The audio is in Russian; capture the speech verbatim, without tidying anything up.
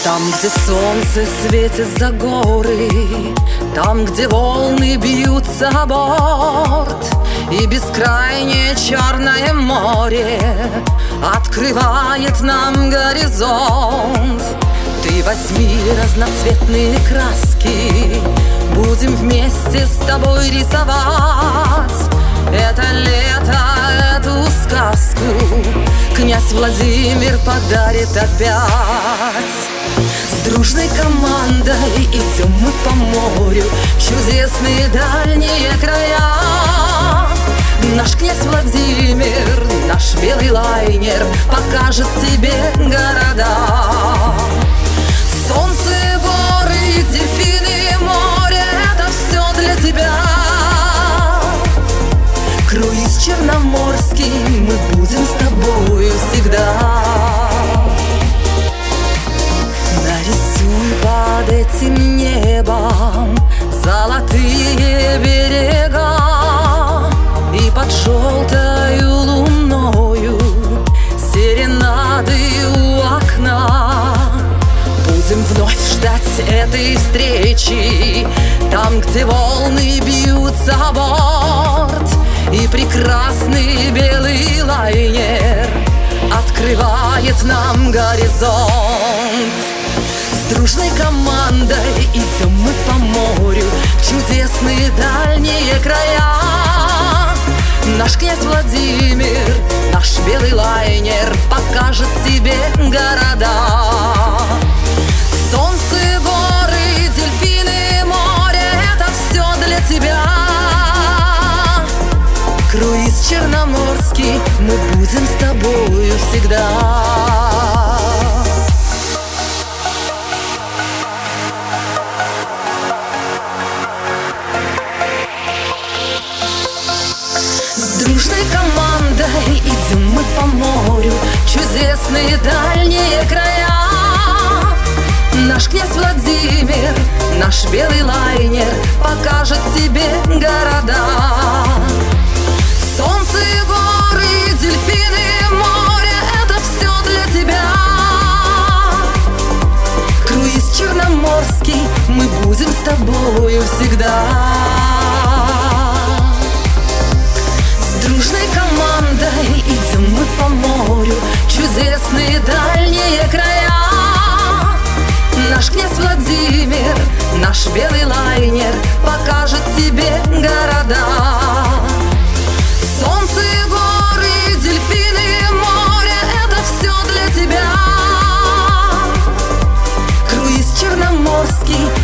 Там, где солнце светит за горы, там, где волны бьются о борт, и бескрайнее черное море открывает нам горизонт. Ты возьми разноцветные краски, будем вместе с тобой рисовать это лето, эту сказку князь Владимир подарит опять. С дружной командой идем мы по морю в чудесные дальние края. Наш князь Владимир, наш белый лайнер покажет тебе города. Солнце, горы, дельфины, море — это все для тебя. Круиз черноморский, мы будем с тобою всегда. Нарисуй под этим небом золотые берега, и под желтою луною серенады у окна. Будем вновь ждать этой встречи там, где волны бьются о борт, и прекрасный белый лайнер открывает нам горизонт. С дружной командой идем мы по морю в чудесные дальние края. Наш князь Владимир, наш белый лайнер покажет тебе города. Солнце, горы, дельфины, море — это все для тебя. Круиз черноморский, мы будем с тобою всегда. С дружной командой идем мы по морю в чудесные дальние края. Наш князь Владимир, наш белый лайнер покажет тебе города. Солнце, горы, дельфины, море — это все для тебя. Круиз черноморский, мы будем с тобою всегда. С дружной командой идем мы по морю в чудесные дальние края. Наш князь Владимир, наш белый лайнер покажет тебе города. Солнце, горы, дельфины, море — это все для тебя. Круиз черноморский,